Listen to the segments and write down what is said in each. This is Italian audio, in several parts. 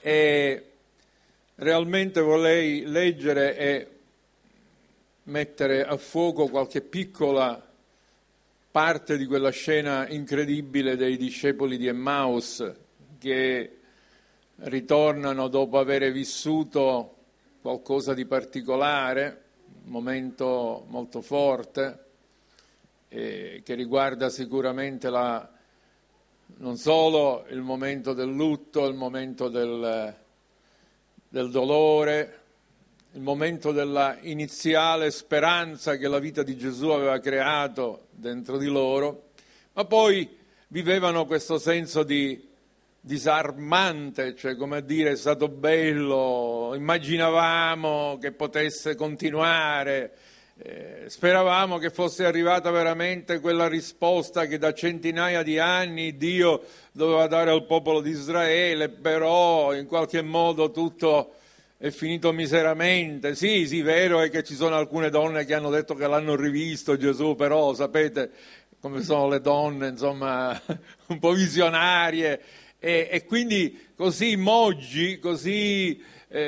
e realmente vorrei leggere e mettere a fuoco qualche piccola parte di quella scena incredibile dei discepoli di Emmaus che ritornano dopo aver vissuto qualcosa di particolare, un momento molto forte, che riguarda sicuramente non solo il momento del lutto, il momento del dolore, il momento della iniziale speranza che la vita di Gesù aveva creato dentro di loro, ma poi vivevano questo senso di disarmante, cioè come a dire, è stato bello, immaginavamo che potesse continuare, speravamo che fosse arrivata veramente quella risposta che da centinaia di anni Dio doveva dare al popolo di Israele, però in qualche modo tutto è finito miseramente. Sì, vero è che ci sono alcune donne che hanno detto che l'hanno rivisto Gesù, però sapete come sono le donne, insomma, un po' visionarie, e quindi così moggi, così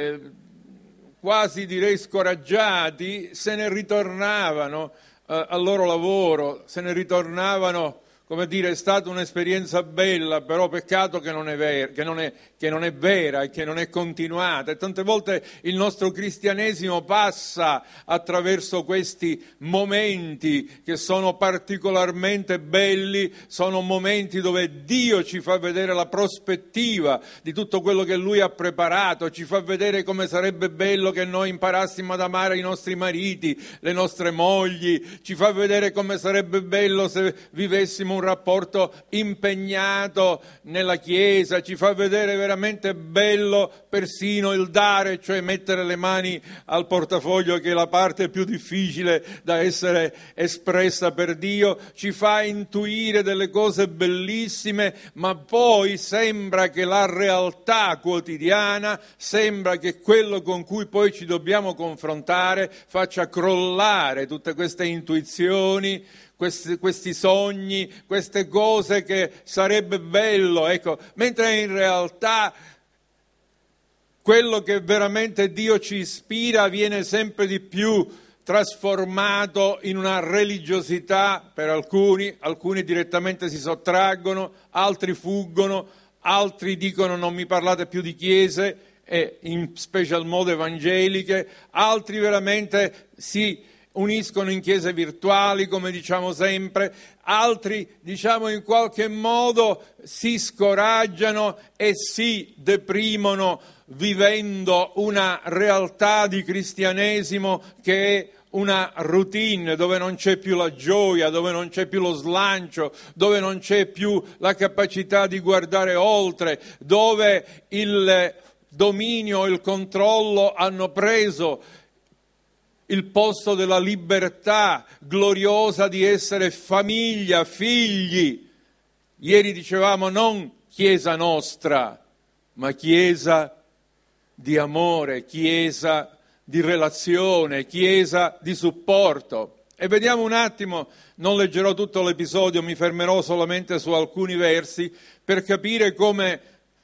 quasi direi scoraggiati, se ne ritornavano al loro lavoro, se ne ritornavano, come dire, è stata un'esperienza bella, però peccato che non è vera, che non è vera e che non è continuata. E tante volte il nostro cristianesimo passa attraverso questi momenti che sono particolarmente belli, sono momenti dove Dio ci fa vedere la prospettiva di tutto quello che Lui ha preparato, ci fa vedere come sarebbe bello che noi imparassimo ad amare i nostri mariti, le nostre mogli, ci fa vedere come sarebbe bello se vivessimo un rapporto impegnato nella Chiesa, ci fa vedere veramente bello persino il dare, cioè mettere le mani al portafoglio, che è la parte più difficile da essere espressa per Dio, ci fa intuire delle cose bellissime, ma poi sembra che la realtà quotidiana, sembra che quello con cui poi ci dobbiamo confrontare faccia crollare tutte queste intuizioni, questi sogni, queste cose che sarebbe bello, ecco, mentre in realtà quello che veramente Dio ci ispira viene sempre di più trasformato in una religiosità per alcuni direttamente si sottraggono, altri fuggono, altri dicono non mi parlate più di chiese, e in special modo evangeliche, altri veramente si uniscono in chiese virtuali, come diciamo sempre, altri, diciamo, in qualche modo si scoraggiano e si deprimono vivendo una realtà di cristianesimo che è una routine dove non c'è più la gioia, dove non c'è più lo slancio, dove non c'è più la capacità di guardare oltre, dove il dominio e il controllo hanno preso il posto della libertà gloriosa di essere famiglia, figli. Ieri dicevamo non Chiesa nostra, ma Chiesa di amore, Chiesa di relazione, Chiesa di supporto. E vediamo un attimo, non leggerò tutto l'episodio, mi fermerò solamente su alcuni versi per capire come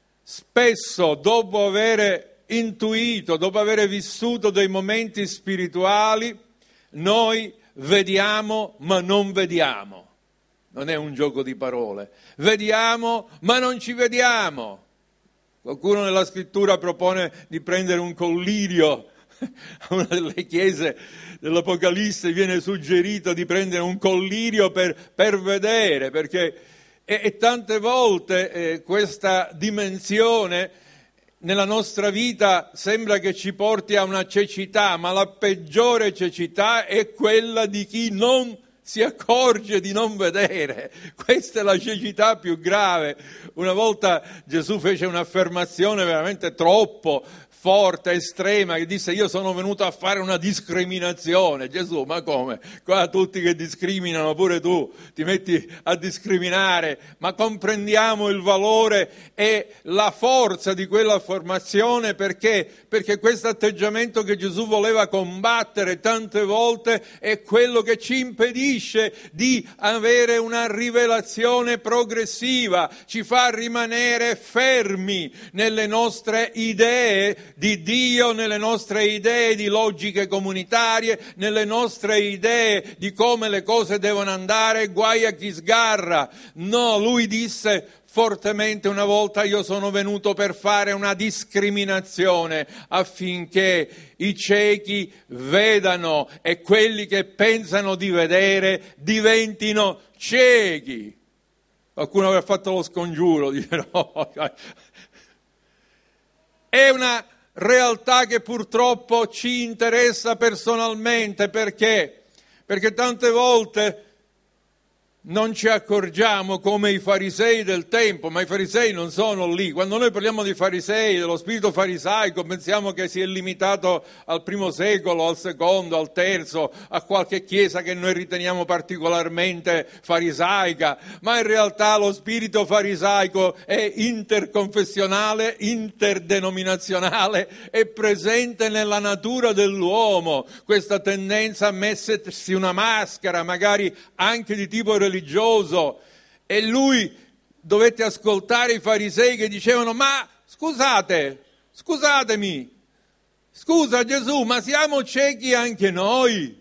spesso dopo avere intuito, dopo aver vissuto dei momenti spirituali, noi vediamo ma non vediamo. Non è un gioco di parole. Vediamo ma non ci vediamo. Qualcuno nella scrittura propone di prendere un collirio. A una delle chiese dell'Apocalisse viene suggerito di prendere un collirio per vedere, perché e tante volte questa dimensione nella nostra vita sembra che ci porti a una cecità, ma la peggiore cecità è quella di chi non si accorge di non vedere. Questa è la cecità più grave. Una volta Gesù fece un'affermazione veramente troppo forte, estrema, che disse: io sono venuto a fare una discriminazione. Gesù, ma come? Qua tutti che discriminano, pure tu ti metti a discriminare, ma comprendiamo il valore e la forza di quella affermazione, perché questo atteggiamento che Gesù voleva combattere tante volte è quello che ci impedisce impedisce di avere una rivelazione progressiva, ci fa rimanere fermi nelle nostre idee di Dio, nelle nostre idee di logiche comunitarie, nelle nostre idee di come le cose devono andare, guai a chi sgarra. No, lui disse fortemente una volta: io sono venuto per fare una discriminazione affinché i ciechi vedano e quelli che pensano di vedere diventino ciechi. Qualcuno aveva fatto lo scongiuro, dice no. È una realtà che purtroppo ci interessa personalmente, perché tante volte non ci accorgiamo come i farisei del tempo, ma i farisei non sono lì. Quando noi parliamo di farisei, dello spirito farisaico, pensiamo che si è limitato al primo secolo, al secondo, al terzo, a qualche chiesa che noi riteniamo particolarmente farisaica, ma in realtà lo spirito farisaico è interconfessionale, interdenominazionale, è presente nella natura dell'uomo, questa tendenza a mettersi una maschera, magari anche di tipo religioso. E lui, dovette ascoltare i farisei che dicevano: ma scusatemi, scusa Gesù, ma siamo ciechi anche noi?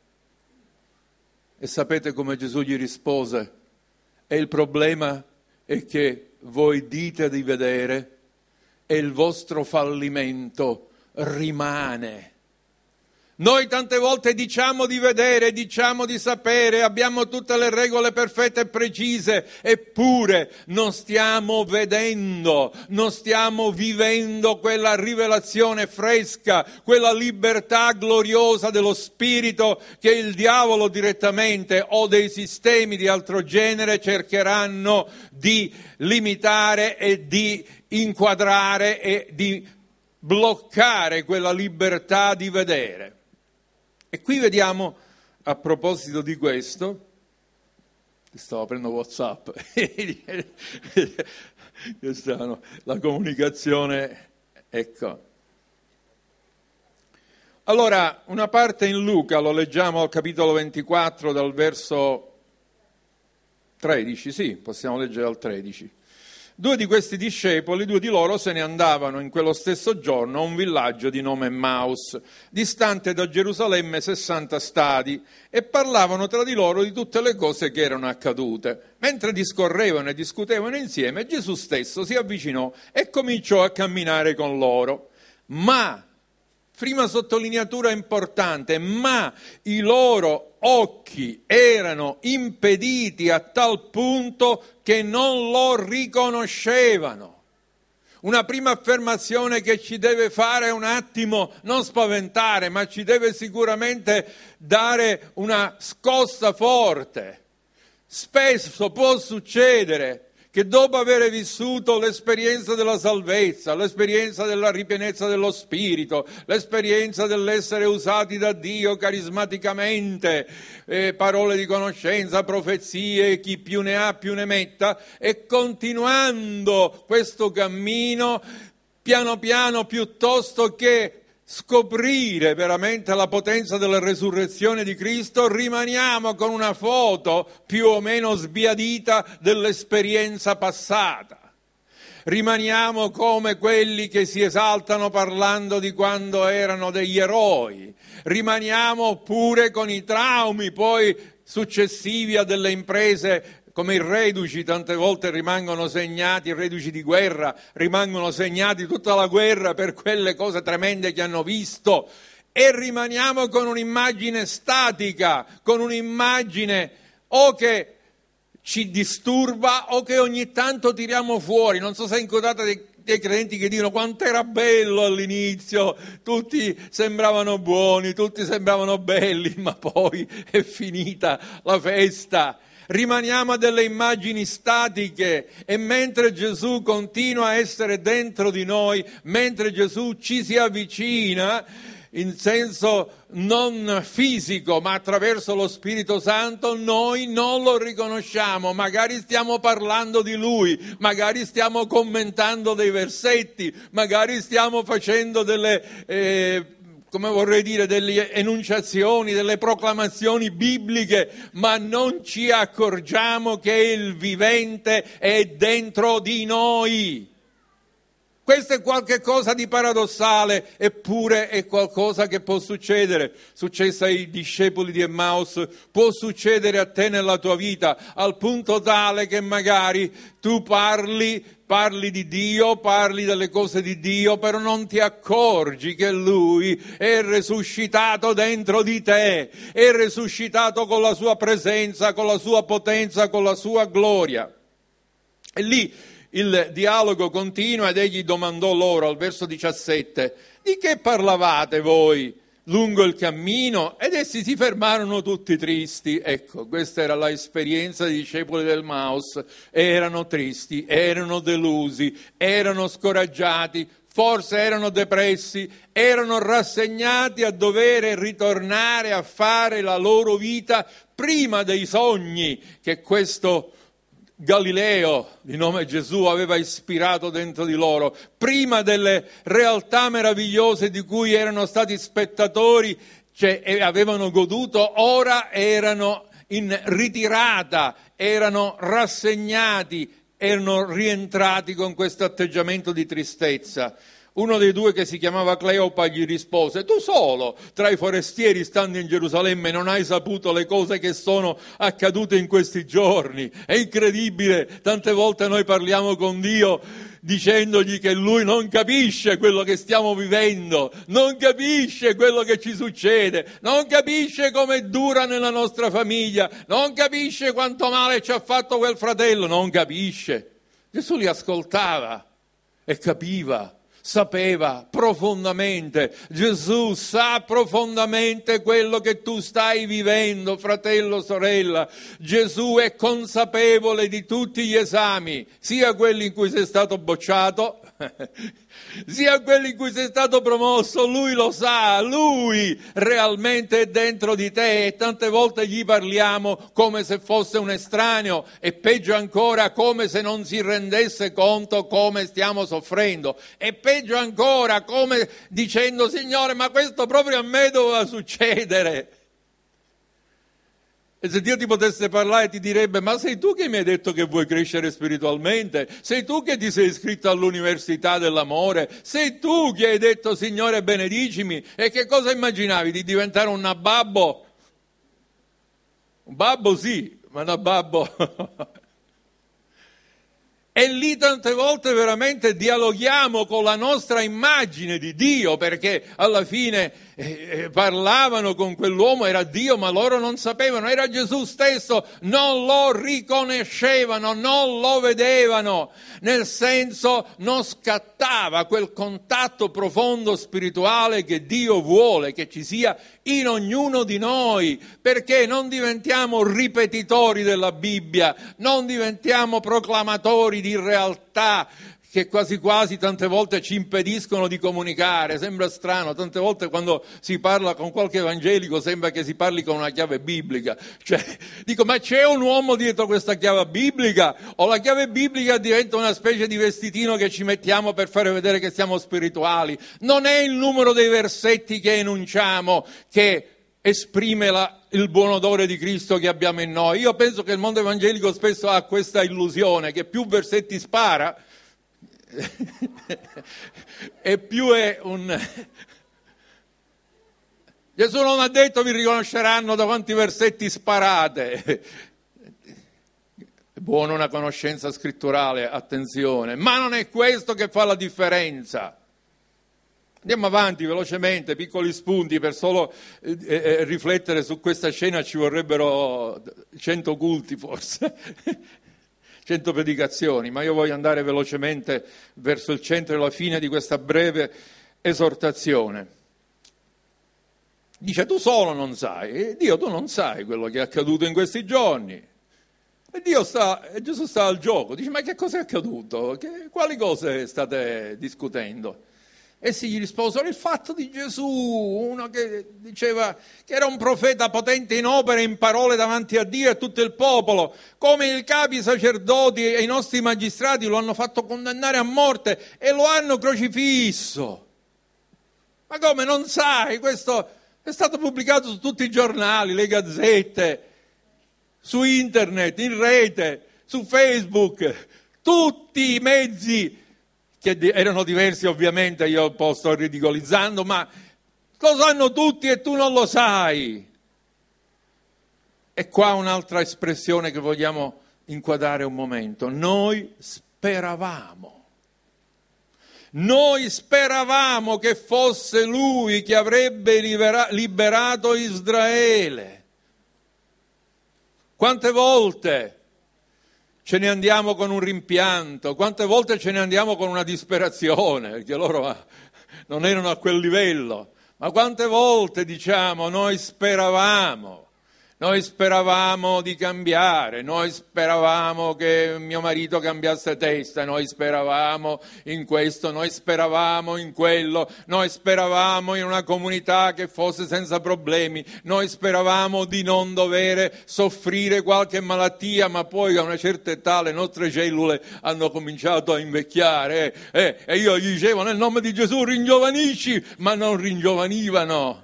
E sapete come Gesù gli rispose? E il problema è che voi dite di vedere e il vostro fallimento rimane. Noi tante volte diciamo di vedere, diciamo di sapere, abbiamo tutte le regole perfette e precise, eppure non stiamo vedendo, non stiamo vivendo quella rivelazione fresca, quella libertà gloriosa dello Spirito che il diavolo direttamente o dei sistemi di altro genere cercheranno di limitare e di inquadrare e di bloccare quella libertà di vedere. E qui vediamo, a proposito di questo, stavo aprendo WhatsApp, la comunicazione, ecco. Allora, una parte in Luca, lo leggiamo al capitolo 24 dal verso 13, sì, possiamo leggere al 13. 2 di questi discepoli, 2 di loro se ne andavano in quello stesso giorno a un villaggio di nome Emmaus, distante da Gerusalemme 60 stadi, e parlavano tra di loro di tutte le cose che erano accadute. Mentre discorrevano e discutevano insieme, Gesù stesso si avvicinò e cominciò a camminare con loro. Ma, prima sottolineatura importante, ma i loro occhi erano impediti a tal punto che non lo riconoscevano. Una prima affermazione che ci deve fare un attimo non spaventare, ma ci deve sicuramente dare una scossa forte. Spesso può succedere che dopo aver vissuto l'esperienza della salvezza, l'esperienza della ripienezza dello Spirito, l'esperienza dell'essere usati da Dio carismaticamente, parole di conoscenza, profezie, chi più ne ha più ne metta, e continuando questo cammino, piano piano, piuttosto che scoprire veramente la potenza della resurrezione di Cristo, rimaniamo con una foto più o meno sbiadita dell'esperienza passata. Rimaniamo come quelli che si esaltano parlando di quando erano degli eroi. Rimaniamo pure con i traumi poi successivi a delle imprese, come i reduci tante volte rimangono segnati, i reduci di guerra rimangono segnati tutta la guerra per quelle cose tremende che hanno visto, e rimaniamo con un'immagine statica, con un'immagine o che ci disturba o che ogni tanto tiriamo fuori. Non so se incontrate dei credenti che dicono: quanto era bello all'inizio, tutti sembravano buoni, tutti sembravano belli, ma poi è finita la festa. Rimaniamo a delle immagini statiche, e mentre Gesù continua a essere dentro di noi, mentre Gesù ci si avvicina in senso non fisico ma attraverso lo Spirito Santo, noi non lo riconosciamo. Magari stiamo parlando di Lui, magari stiamo commentando dei versetti, magari stiamo facendo delle come vorrei dire, delle enunciazioni, delle proclamazioni bibliche, ma non ci accorgiamo che il vivente è dentro di noi. Questo è qualche cosa di paradossale, eppure è qualcosa che può succedere. Successo ai discepoli di Emmaus, può succedere a te nella tua vita, al punto tale che magari tu parli di Dio, parli delle cose di Dio, però non ti accorgi che Lui è resuscitato dentro di te, è resuscitato con la sua presenza, con la sua potenza, con la sua gloria. E lì il dialogo continua ed egli domandò loro al verso 17: di che parlavate voi lungo il cammino? Ed essi si fermarono tutti tristi. Ecco, questa era l'esperienza dei discepoli del Emmaus. Erano tristi, erano delusi, erano scoraggiati, forse erano depressi, erano rassegnati a dover ritornare a fare la loro vita prima dei sogni che questo Galileo, di nome Gesù, aveva ispirato dentro di loro, prima delle realtà meravigliose di cui erano stati spettatori, e avevano goduto, ora erano in ritirata, erano rassegnati, erano rientrati con questo atteggiamento di tristezza. Uno dei due, che si chiamava Cleopa, gli rispose: tu solo tra i forestieri stando in Gerusalemme non hai saputo le cose che sono accadute in questi giorni. È incredibile, tante volte noi parliamo con Dio dicendogli che Lui non capisce quello che stiamo vivendo, non capisce quello che ci succede, non capisce come è dura nella nostra famiglia, non capisce quanto male ci ha fatto quel fratello, non capisce. Gesù li ascoltava e capiva. Sapeva profondamente, Gesù sa profondamente quello che tu stai vivendo, fratello, sorella. Gesù è consapevole di tutti gli esami, sia quelli in cui sei stato bocciato, sia quelli in cui sei stato promosso. Lui lo sa, Lui realmente è dentro di te, e tante volte gli parliamo come se fosse un estraneo, e peggio ancora come se non si rendesse conto come stiamo soffrendo, e peggio ancora come dicendo: Signore, ma questo proprio a me doveva succedere. E se Dio ti potesse parlare ti direbbe: ma sei tu che mi hai detto che vuoi crescere spiritualmente? Sei tu che ti sei iscritto all'università dell'amore? Sei tu che hai detto: Signore, benedicimi? E che cosa immaginavi? Di diventare un nababbo? Un babbo sì, ma nababbo... E lì tante volte veramente dialoghiamo con la nostra immagine di Dio, perché alla fine parlavano con quell'uomo, era Dio, ma loro non sapevano, era Gesù stesso, non lo riconoscevano, non lo vedevano, nel senso non scattava quel contatto profondo spirituale che Dio vuole che ci sia in ognuno di noi, perché non diventiamo ripetitori della Bibbia, non diventiamo proclamatori di realtà che quasi quasi tante volte ci impediscono di comunicare. Sembra strano, tante volte quando si parla con qualche evangelico sembra che si parli con una chiave biblica, cioè dico: ma c'è un uomo dietro questa chiave biblica? O la chiave biblica diventa una specie di vestitino che ci mettiamo per fare vedere che siamo spirituali? Non è il numero dei versetti che enunciamo che esprime il buon odore di Cristo che abbiamo in noi. Io penso che il mondo evangelico spesso ha questa illusione, che più versetti spara e più è un... Gesù non ha detto: vi riconosceranno da quanti versetti sparate. È buona una conoscenza scritturale, attenzione, ma non è questo che fa la differenza. Andiamo avanti velocemente, piccoli spunti per solo riflettere su questa scena. Ci vorrebbero 100 culti forse, 100 predicazioni, ma io voglio andare velocemente verso il centro e la fine di questa breve esortazione. Dice: tu solo non sai, Dio, tu non sai quello che è accaduto in questi giorni. E Gesù sta al gioco, dice: ma che cosa è accaduto? Quali cose state discutendo? Essi gli risposero: il fatto di Gesù, uno che diceva che era un profeta potente in opere e in parole davanti a Dio e a tutto il popolo, come i capi sacerdoti e i nostri magistrati lo hanno fatto condannare a morte e lo hanno crocifisso. Ma come, non sai? Questo è stato pubblicato su tutti i giornali, le gazzette, su internet, in rete, su Facebook, tutti i mezzi, che erano diversi ovviamente, io sto ridicolizzando, ma lo sanno tutti e tu non lo sai. E qua un'altra espressione che vogliamo inquadrare un momento. Noi speravamo che fosse Lui che avrebbe liberato Israele. Quante volte ce ne andiamo con un rimpianto, quante volte ce ne andiamo con una disperazione, perché loro non erano a quel livello, ma quante volte diciamo noi speravamo di cambiare, noi speravamo che mio marito cambiasse testa, noi speravamo in questo, noi speravamo in quello, noi speravamo in una comunità che fosse senza problemi, noi speravamo di non dover soffrire qualche malattia, ma poi a una certa età le nostre cellule hanno cominciato a invecchiare e io gli dicevo nel nome di Gesù ringiovanisci, ma non ringiovanivano.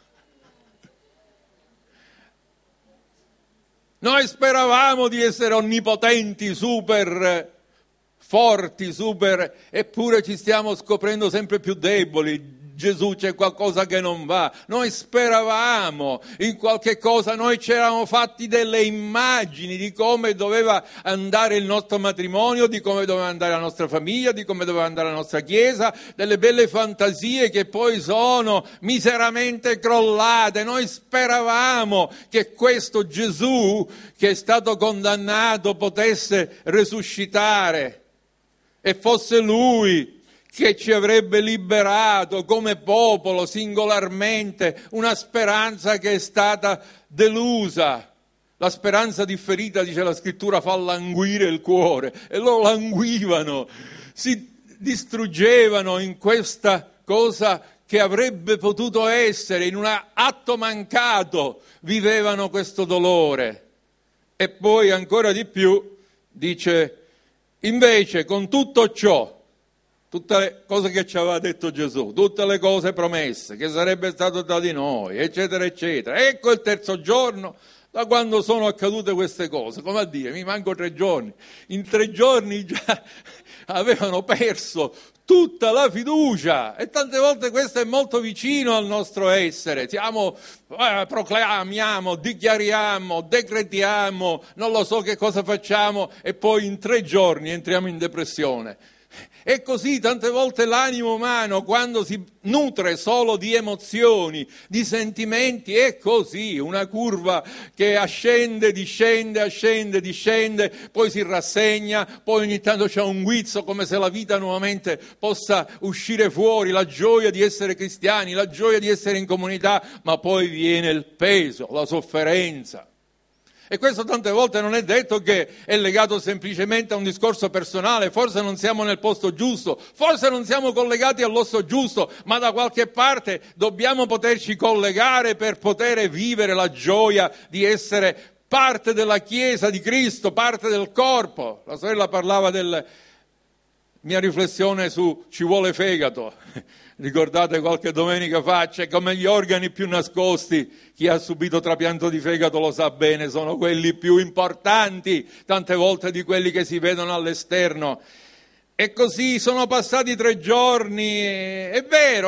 Noi speravamo di essere onnipotenti, super forti, eppure ci stiamo scoprendo sempre più deboli. Gesù, c'è qualcosa che non va. Noi speravamo in qualche cosa, noi ci eravamo fatti delle immagini di come doveva andare il nostro matrimonio, di come doveva andare la nostra famiglia, di come doveva andare la nostra chiesa, delle belle fantasie che poi sono miseramente crollate. Noi speravamo che questo Gesù che è stato condannato potesse resuscitare e fosse Lui che ci avrebbe liberato come popolo singolarmente, una speranza che è stata delusa. La speranza differita, dice la scrittura, fa languire il cuore, e loro languivano, si distruggevano in questa cosa che avrebbe potuto essere, in un atto mancato vivevano questo dolore. E poi ancora di più dice, invece con tutto ciò, tutte le cose che ci aveva detto Gesù, tutte le cose promesse, che sarebbe stato da di noi, eccetera, eccetera. Ecco il terzo giorno, da quando sono accadute queste cose, come a dire, mi manco 3 giorni. In 3 giorni già avevano perso tutta la fiducia, e tante volte questo è molto vicino al nostro essere. Proclamiamo, dichiariamo, decretiamo, non lo so che cosa facciamo, e poi in 3 giorni entriamo in depressione. E così tante volte l'animo umano, quando si nutre solo di emozioni, di sentimenti, è così, una curva che ascende, discende, poi si rassegna, poi ogni tanto c'è un guizzo, come se la vita nuovamente possa uscire fuori, la gioia di essere cristiani, la gioia di essere in comunità, ma poi viene il peso, la sofferenza. E questo tante volte non è detto che è legato semplicemente a un discorso personale, forse non siamo nel posto giusto, forse non siamo collegati all'osso giusto, ma da qualche parte dobbiamo poterci collegare per poter vivere la gioia di essere parte della Chiesa di Cristo, parte del corpo. La sorella parlava della mia riflessione su ci vuole fegato. Ricordate qualche domenica fa, c'è come gli organi più nascosti, chi ha subito trapianto di fegato lo sa bene, sono quelli più importanti tante volte di quelli che si vedono all'esterno. E così sono passati 3 giorni, è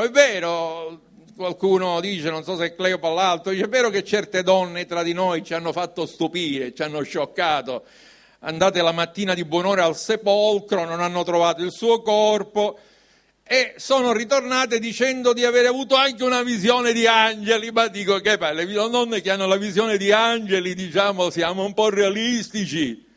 vero, qualcuno dice, non so se è Cleopa o l'altro, dice è vero che certe donne tra di noi ci hanno fatto stupire, ci hanno scioccato, andate la mattina di buon'ora al sepolcro, non hanno trovato il suo corpo, e sono ritornate dicendo di aver avuto anche una visione di angeli. Ma dico che le donne che hanno la visione di angeli, diciamo, siamo un po' realistici.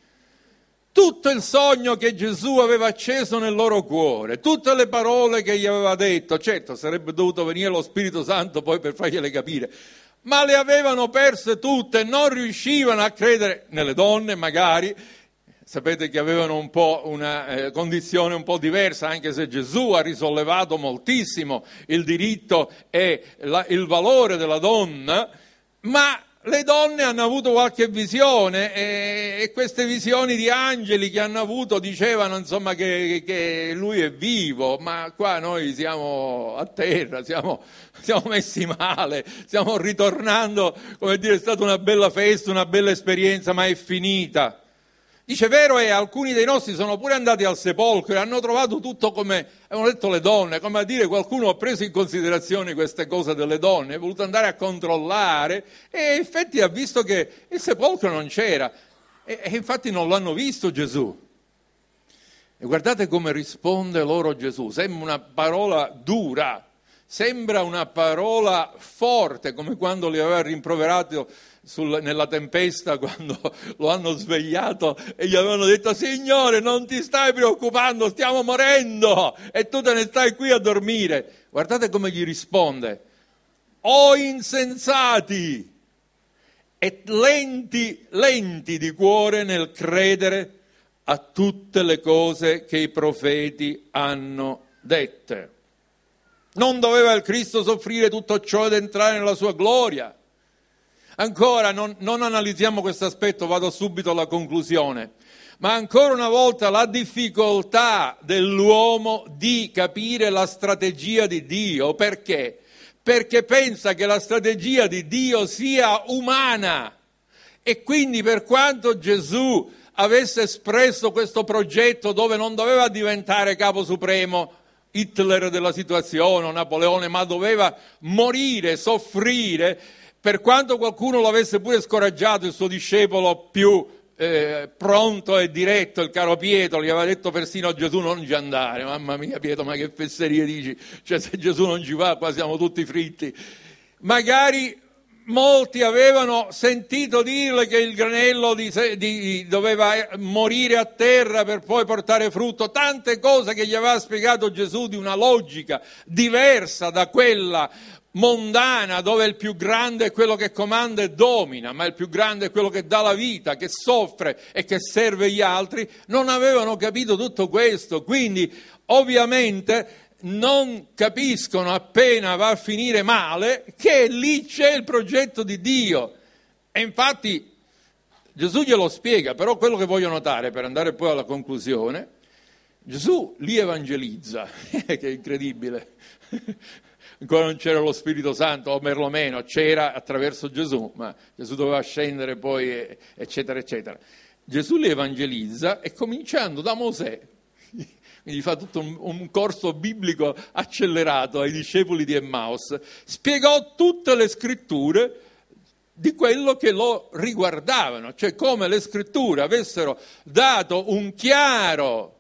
Tutto il sogno che Gesù aveva acceso nel loro cuore, tutte le parole che gli aveva detto, certo sarebbe dovuto venire lo Spirito Santo poi per fargliele capire, ma le avevano perse tutte, non riuscivano a credere nelle donne magari. Sapete che avevano un po' una condizione un po' diversa, anche se Gesù ha risollevato moltissimo il diritto e il valore della donna, ma le donne hanno avuto qualche visione e queste visioni di angeli che hanno avuto dicevano insomma che lui è vivo, ma qua noi siamo a terra, siamo messi male, stiamo ritornando, come dire, è stata una bella festa, una bella esperienza, ma è finita. Dice, vero è, alcuni dei nostri sono pure andati al sepolcro e hanno trovato tutto come avevano detto le donne, come a dire qualcuno ha preso in considerazione queste cose delle donne, è voluto andare a controllare e in effetti ha visto che il sepolcro non c'era e infatti non l'hanno visto Gesù. E guardate come risponde loro Gesù, sembra una parola dura, sembra una parola forte, come quando li aveva rimproverato nella tempesta, quando lo hanno svegliato e gli avevano detto: Signore, non ti stai preoccupando, stiamo morendo e tu te ne stai qui a dormire. Guardate come gli risponde: o insensati e lenti di cuore nel credere a tutte le cose che i profeti hanno dette. Non doveva il Cristo soffrire tutto ciò ed entrare nella sua gloria? Ancora, non analizziamo questo aspetto, vado subito alla conclusione, ma ancora una volta la difficoltà dell'uomo di capire la strategia di Dio. Perché? Perché pensa che la strategia di Dio sia umana e quindi per quanto Gesù avesse espresso questo progetto dove non doveva diventare capo supremo, Hitler della situazione o Napoleone, ma doveva morire, soffrire, per quanto qualcuno lo avesse pure scoraggiato, il suo discepolo più pronto e diretto, il caro Pietro, gli aveva detto persino a Gesù: non ci andare. Mamma mia Pietro, ma che fesserie dici? Cioè, se Gesù non ci va, qua siamo tutti fritti. Magari molti avevano sentito dire che il granello doveva morire a terra per poi portare frutto, tante cose che gli aveva spiegato Gesù di una logica diversa da quella mondana, dove il più grande è quello che comanda e domina, ma il più grande è quello che dà la vita, che soffre e che serve gli altri. Non avevano capito tutto questo, quindi ovviamente non capiscono appena va a finire male che lì c'è il progetto di Dio. E infatti Gesù glielo spiega, però quello che voglio notare per andare poi alla conclusione, Gesù li evangelizza, che è incredibile. Ancora non c'era lo Spirito Santo, o perlomeno c'era attraverso Gesù, ma Gesù doveva scendere poi, eccetera, eccetera. Gesù li evangelizza e cominciando da Mosè, quindi fa tutto un corso biblico accelerato ai discepoli di Emmaus, spiegò tutte le scritture di quello che lo riguardavano, cioè come le scritture avessero dato un chiaro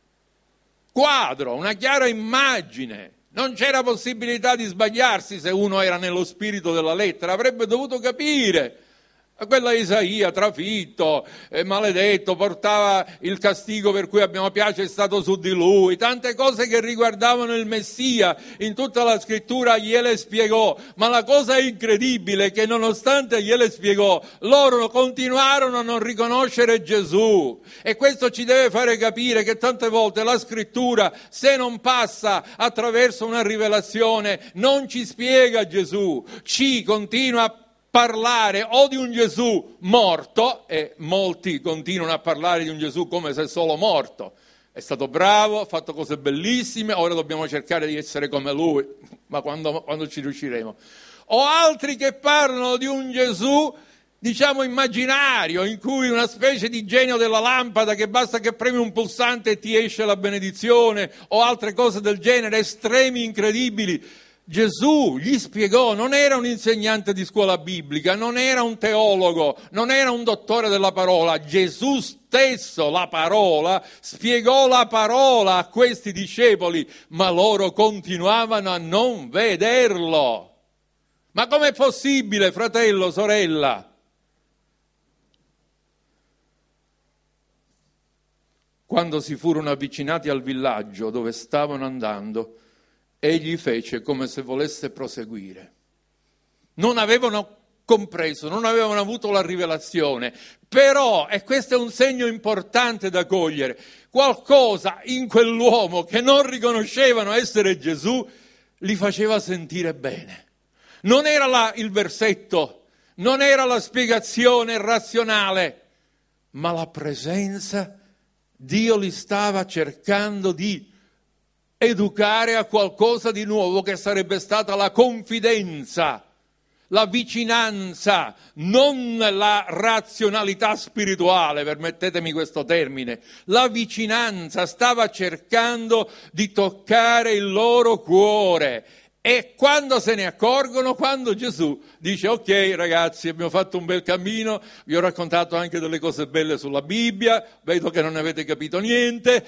quadro, una chiara immagine. Non c'era possibilità di sbagliarsi se uno era nello spirito della lettera, avrebbe dovuto capire. Quella Isaia, trafitto, maledetto, portava il castigo per cui abbiamo piace è stato su di lui, tante cose che riguardavano il Messia, in tutta la scrittura gliele spiegò, ma la cosa incredibile è che nonostante gliele spiegò, loro continuarono a non riconoscere Gesù, e questo ci deve fare capire che tante volte la scrittura, se non passa attraverso una rivelazione, non ci spiega Gesù, ci continua a parlare o di un Gesù morto, e molti continuano a parlare di un Gesù come se solo morto, è stato bravo, ha fatto cose bellissime, ora dobbiamo cercare di essere come lui, ma quando ci riusciremo, o altri che parlano di un Gesù diciamo immaginario, in cui una specie di genio della lampada che basta che premi un pulsante e ti esce la benedizione, o altre cose del genere, estremi incredibili. Gesù gli spiegò, non era un insegnante di scuola biblica, non era un teologo, non era un dottore della parola. Gesù stesso, la parola, spiegò la parola a questi discepoli, ma loro continuavano a non vederlo. Ma com'è possibile, fratello, sorella? Quando si furono avvicinati al villaggio dove stavano andando, egli fece come se volesse proseguire. Non avevano compreso, non avevano avuto la rivelazione, però, e questo è un segno importante da cogliere, qualcosa in quell'uomo che non riconoscevano essere Gesù li faceva sentire bene. Non era là il versetto, non era la spiegazione razionale, ma la presenza. Dio li stava cercando di educare a qualcosa di nuovo che sarebbe stata la confidenza, la vicinanza, non la razionalità spirituale, permettetemi questo termine. La vicinanza, stava cercando di toccare il loro cuore. E quando se ne accorgono? Quando Gesù dice: ok ragazzi, abbiamo fatto un bel cammino, vi ho raccontato anche delle cose belle sulla Bibbia, vedo che non ne avete capito niente,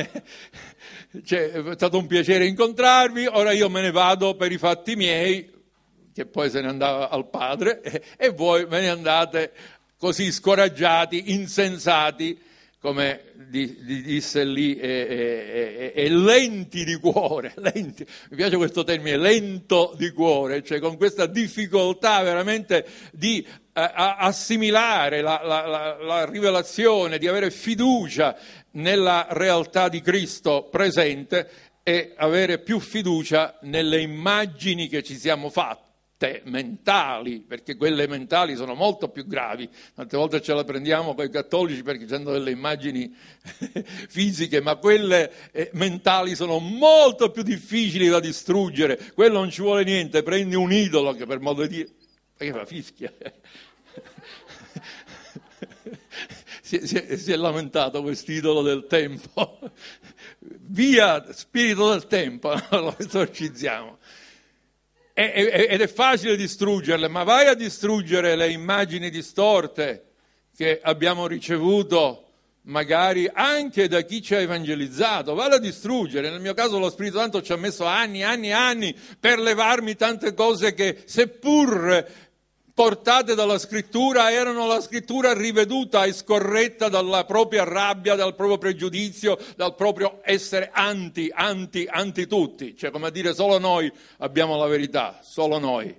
è stato un piacere incontrarvi, ora io me ne vado per i fatti miei, che poi se ne andava al Padre, e voi me ne andate così scoraggiati, insensati, come disse lì, e lenti di cuore, lenti. Mi piace questo termine, lento di cuore, cioè con questa difficoltà veramente di assimilare la rivelazione, di avere fiducia nella realtà di Cristo presente e avere più fiducia nelle immagini che ci siamo fatti mentali, perché quelle mentali sono molto più gravi. Tante volte ce la prendiamo con i cattolici perché hanno delle immagini fisiche, ma quelle mentali sono molto più difficili da distruggere. Quello non ci vuole niente, prendi un idolo, che per modo di dire, perché fa fischia. Si è lamentato quest'idolo del tempo. Via, spirito del tempo, lo esorcizziamo. Ed è facile distruggerle, ma vai a distruggere le immagini distorte che abbiamo ricevuto magari anche da chi ci ha evangelizzato, vale a distruggere. Nel mio caso lo Spirito Santo ci ha messo anni per levarmi tante cose che, seppur portate dalla Scrittura, erano la Scrittura riveduta e scorretta dalla propria rabbia, dal proprio pregiudizio, dal proprio essere anti tutti. Cioè, come a dire, solo noi abbiamo la verità, solo noi.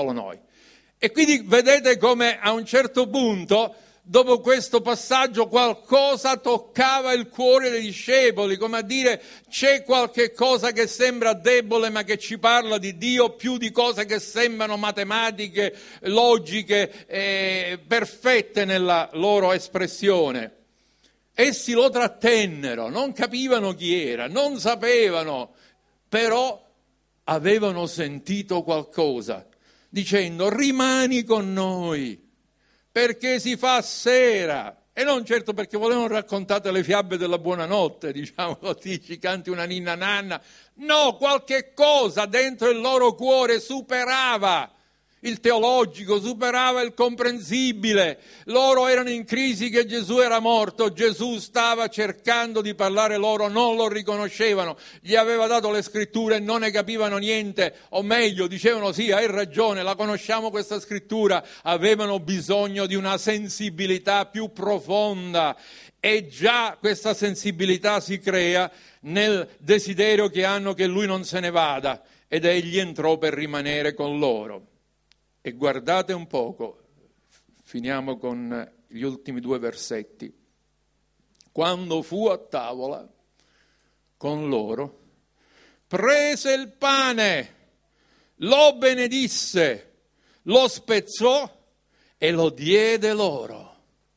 E quindi vedete come a un certo punto, dopo questo passaggio, qualcosa toccava il cuore dei discepoli, come a dire, c'è qualche cosa che sembra debole ma che ci parla di Dio più di cose che sembrano matematiche, logiche, perfette nella loro espressione. Essi lo trattennero, non capivano chi era, non sapevano, però avevano sentito qualcosa, dicendo: rimani con noi, perché si fa sera. E non certo perché volevano raccontate le fiabe della buonanotte, diciamo così, ci canti una ninna nanna. No, qualche cosa dentro il loro cuore superava il teologico, superava il comprensibile. Loro erano in crisi che Gesù era morto, Gesù stava cercando di parlare loro, non lo riconoscevano, gli aveva dato le scritture e non ne capivano niente, o meglio, dicevano: sì, hai ragione, la conosciamo questa scrittura. Avevano bisogno di una sensibilità più profonda, e già questa sensibilità si crea nel desiderio che hanno che lui non se ne vada, ed egli entrò per rimanere con loro. E guardate un poco, finiamo con gli ultimi 2 versetti. Quando fu a tavola con loro, prese il pane, lo benedisse, lo spezzò e lo diede loro.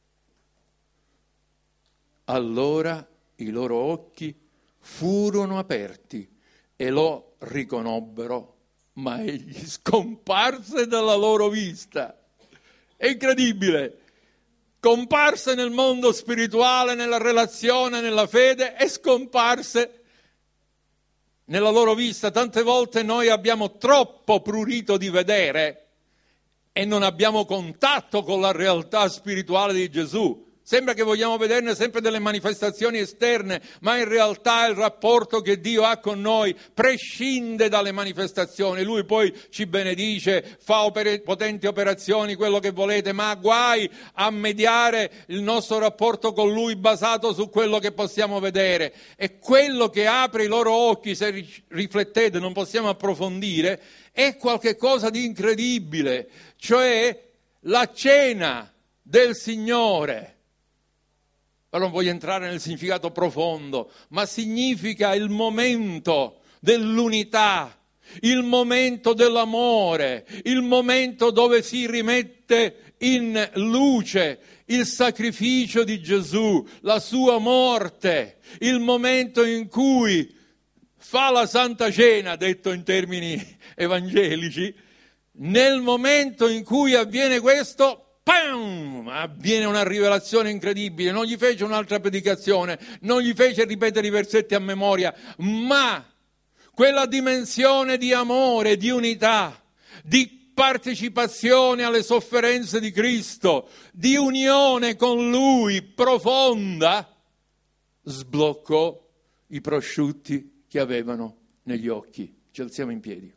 Allora i loro occhi furono aperti e lo riconobbero, ma egli scomparse dalla loro vista. È incredibile. Comparse nel mondo spirituale, nella relazione, nella fede, e scomparse nella loro vista. Tante volte noi abbiamo troppo prurito di vedere e non abbiamo contatto con la realtà spirituale di Gesù. Sembra che vogliamo vederne sempre delle manifestazioni esterne, ma in realtà il rapporto che Dio ha con noi prescinde dalle manifestazioni. Lui poi ci benedice, fa potenti operazioni, quello che volete, ma guai a mediare il nostro rapporto con Lui basato su quello che possiamo vedere. E quello che apre i loro occhi, se riflettete, non possiamo approfondire, è qualche cosa di incredibile, cioè la cena del Signore. Non voglio entrare nel significato profondo, ma significa il momento dell'unità, il momento dell'amore, il momento dove si rimette in luce il sacrificio di Gesù, la sua morte, il momento in cui fa la Santa Cena, detto in termini evangelici. Nel momento in cui avviene questo, pam, avviene una rivelazione incredibile. Non gli fece un'altra predicazione, non gli fece ripetere i versetti a memoria, ma quella dimensione di amore, di unità, di partecipazione alle sofferenze di Cristo, di unione con Lui profonda, sbloccò i prosciutti che avevano negli occhi. Ci alziamo in piedi.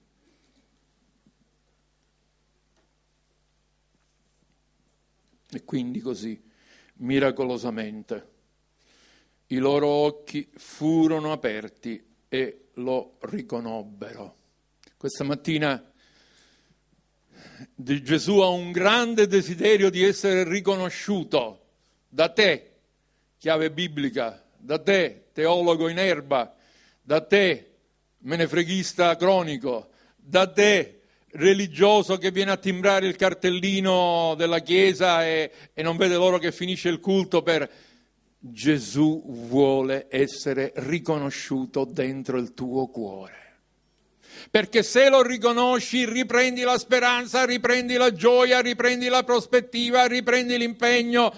E quindi così, miracolosamente, i loro occhi furono aperti e lo riconobbero. Questa mattina Gesù ha un grande desiderio di essere riconosciuto da te, chiave biblica, da te, teologo in erba, da te, menefreghista cronico, da te, religioso che viene a timbrare il cartellino della chiesa e non vede l'ora che finisce il culto per... Gesù vuole essere riconosciuto dentro il tuo cuore. Perché se lo riconosci, riprendi la speranza, riprendi la gioia, riprendi la prospettiva, riprendi l'impegno.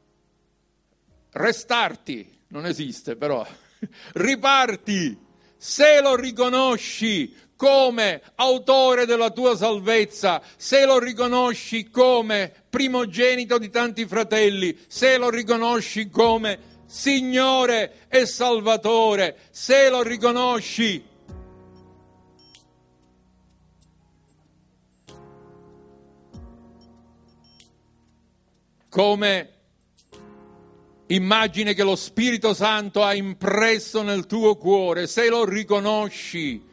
Restarti, non esiste però. Riparti. Se lo riconosci come autore della tua salvezza, se lo riconosci come primogenito di tanti fratelli, se lo riconosci come Signore e Salvatore, se lo riconosci come immagine che lo Spirito Santo ha impresso nel tuo cuore, se lo riconosci,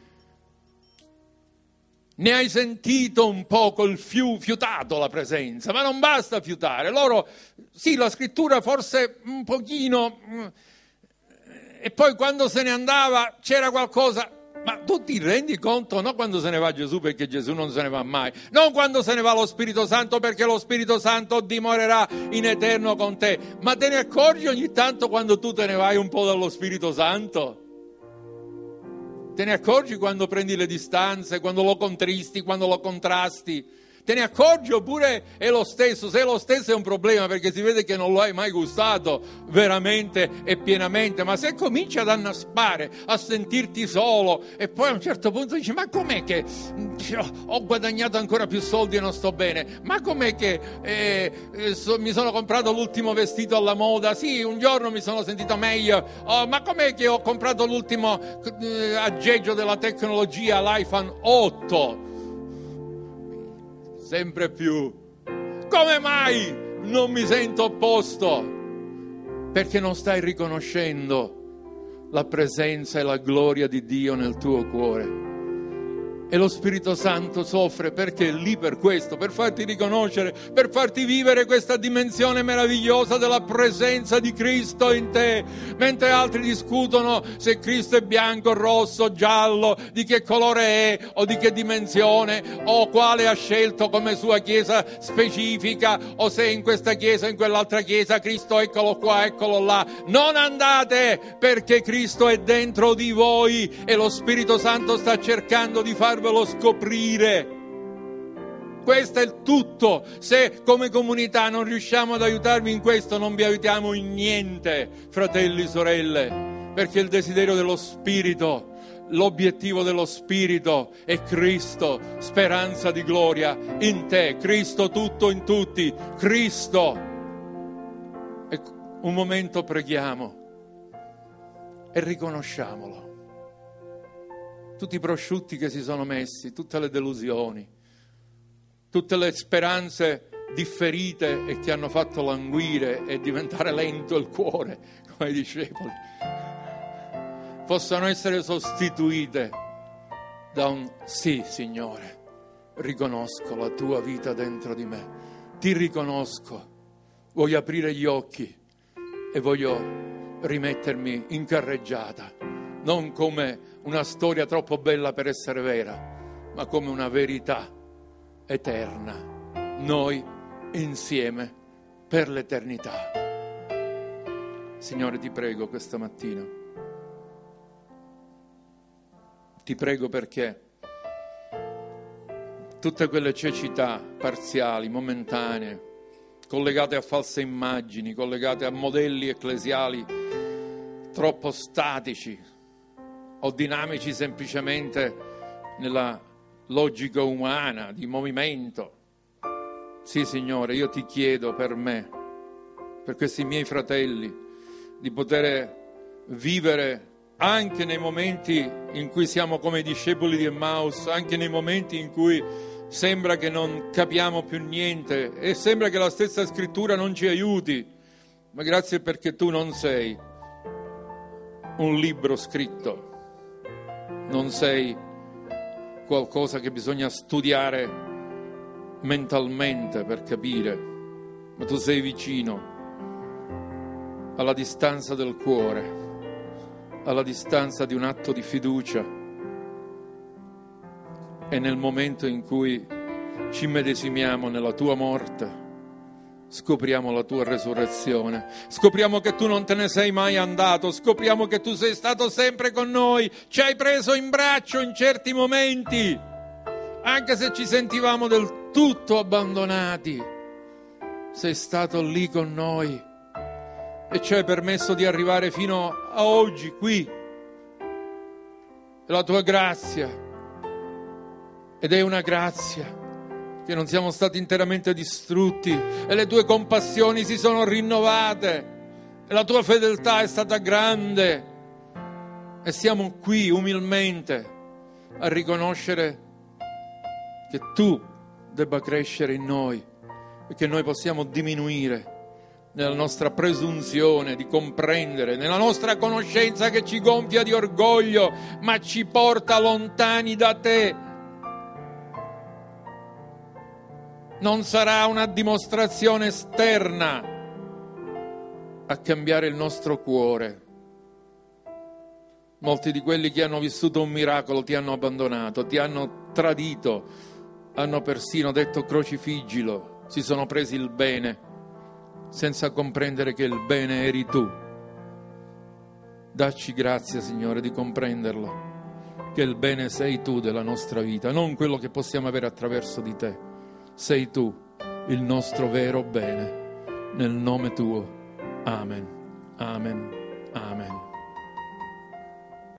ne hai sentito un poco il fiutato la presenza, ma non basta fiutare. Loro, sì, la scrittura forse un pochino, e poi quando se ne andava c'era qualcosa, ma tu ti rendi conto? Non quando se ne va Gesù, perché Gesù non se ne va mai, non quando se ne va lo Spirito Santo, perché lo Spirito Santo dimorerà in eterno con te, ma te ne accorgi ogni tanto quando tu te ne vai un po' dallo Spirito Santo? Te ne accorgi quando prendi le distanze, quando lo contristi, quando lo contrasti? Te ne accorgi oppure è lo stesso? Se è lo stesso è un problema, perché si vede che non lo hai mai gustato veramente e pienamente. Ma se cominci ad annaspare, a sentirti solo e poi a un certo punto dici: ma com'è che ho guadagnato ancora più soldi e non sto bene? Ma com'è che mi sono comprato l'ultimo vestito alla moda? Sì, un giorno mi sono sentito meglio. Oh, ma com'è che ho comprato l'ultimo aggeggio della tecnologia, l'iPhone 8? Sempre più. Come mai non mi sento a posto? Perché non stai riconoscendo la presenza e la gloria di Dio nel tuo cuore. E lo Spirito Santo soffre perché è lì per questo, per farti riconoscere, per farti vivere questa dimensione meravigliosa della presenza di Cristo in te. Mentre altri discutono se Cristo è bianco, rosso, giallo, di che colore è, o di che dimensione, o quale ha scelto come sua chiesa specifica, o se in questa chiesa o in quell'altra chiesa, Cristo eccolo qua, eccolo là. Non andate, perché Cristo è dentro di voi e lo Spirito Santo sta cercando di farvelo scoprire. Questo è il tutto. Se come comunità non riusciamo ad aiutarvi in questo, non vi aiutiamo in niente, fratelli e sorelle, perché il desiderio dello Spirito, l'obiettivo dello Spirito è Cristo, speranza di gloria in te, Cristo tutto in tutti, Cristo. E un momento preghiamo e riconosciamolo. Tutti i prosciutti che si sono messi, tutte le delusioni, tutte le speranze differite e che hanno fatto languire e diventare lento il cuore, come i discepoli, possano essere sostituite da un sì, Signore, riconosco la tua vita dentro di me, ti riconosco, voglio aprire gli occhi e voglio rimettermi in carreggiata, non come una storia troppo bella per essere vera, ma come una verità eterna, noi insieme per l'eternità. Signore, ti prego questa mattina, ti prego perché tutte quelle cecità parziali, momentanee, collegate a false immagini, collegate a modelli ecclesiali troppo statici o dinamici semplicemente nella logica umana di movimento. Sì, Signore, io ti chiedo per me, per questi miei fratelli, di poter vivere anche nei momenti in cui siamo come i discepoli di Emmaus, anche nei momenti in cui sembra che non capiamo più niente e sembra che la stessa scrittura non ci aiuti, ma grazie perché tu non sei un libro scritto, non sei qualcosa che bisogna studiare mentalmente per capire, ma tu sei vicino, alla distanza del cuore, alla distanza di un atto di fiducia, e nel momento in cui ci medesimiamo nella tua morte, scopriamo la tua resurrezione, scopriamo che tu non te ne sei mai andato, scopriamo che tu sei stato sempre con noi, ci hai preso in braccio in certi momenti, anche se ci sentivamo del tutto abbandonati, sei stato lì con noi e ci hai permesso di arrivare fino a oggi qui. La tua grazia, ed è una grazia che non siamo stati interamente distrutti e le tue compassioni si sono rinnovate e la tua fedeltà è stata grande, e siamo qui umilmente a riconoscere che tu debba crescere in noi e che noi possiamo diminuire nella nostra presunzione di comprendere, nella nostra conoscenza che ci gonfia di orgoglio ma ci porta lontani da te. Non sarà una dimostrazione esterna a cambiare il nostro cuore. Molti di quelli che hanno vissuto un miracolo ti hanno abbandonato, ti hanno tradito, hanno persino detto crocifiggilo, si sono presi il bene senza comprendere che il bene eri tu. Dacci grazia, Signore, di comprenderlo, che il bene sei tu della nostra vita, non quello che possiamo avere attraverso di te. Sei tu il nostro vero bene, nel nome tuo. Amen, amen, amen.